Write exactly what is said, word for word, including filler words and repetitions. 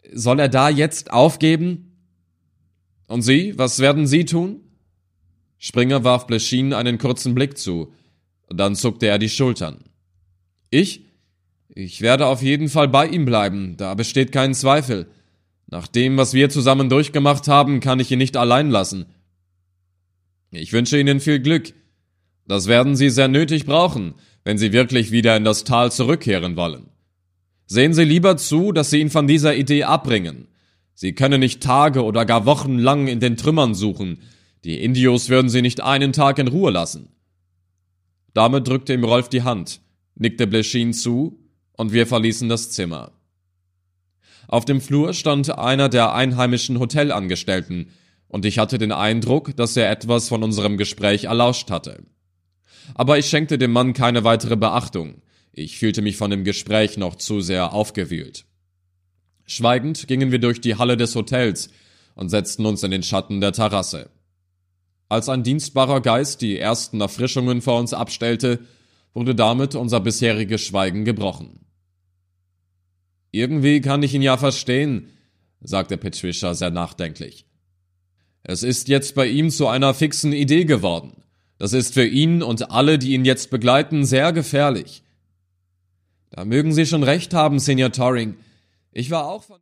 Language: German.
Soll er da jetzt aufgeben? Und Sie, was werden Sie tun? Springer warf Bleschin einen kurzen Blick zu, dann zuckte er die Schultern. Ich? Ich werde auf jeden Fall bei ihm bleiben, da besteht kein Zweifel. Nach dem, was wir zusammen durchgemacht haben, kann ich ihn nicht allein lassen. Ich wünsche Ihnen viel Glück. Das werden Sie sehr nötig brauchen, wenn Sie wirklich wieder in das Tal zurückkehren wollen. Sehen Sie lieber zu, dass Sie ihn von dieser Idee abbringen. Sie können nicht Tage oder gar Wochen lang in den Trümmern suchen. Die Indios würden Sie nicht einen Tag in Ruhe lassen. Damit drückte ihm Rolf die Hand, nickte Bleschin zu, und wir verließen das Zimmer. Auf dem Flur stand einer der einheimischen Hotelangestellten, und ich hatte den Eindruck, dass er etwas von unserem Gespräch erlauscht hatte. Aber ich schenkte dem Mann keine weitere Beachtung. Ich fühlte mich von dem Gespräch noch zu sehr aufgewühlt. Schweigend gingen wir durch die Halle des Hotels und setzten uns in den Schatten der Terrasse. Als ein dienstbarer Geist die ersten Erfrischungen vor uns abstellte, wurde damit unser bisheriges Schweigen gebrochen. Irgendwie kann ich ihn ja verstehen, sagte Patricia sehr nachdenklich. Es ist jetzt bei ihm zu einer fixen Idee geworden. Das ist für ihn und alle, die ihn jetzt begleiten, sehr gefährlich. Da mögen Sie schon recht haben, Senior Toring. Ich war auch von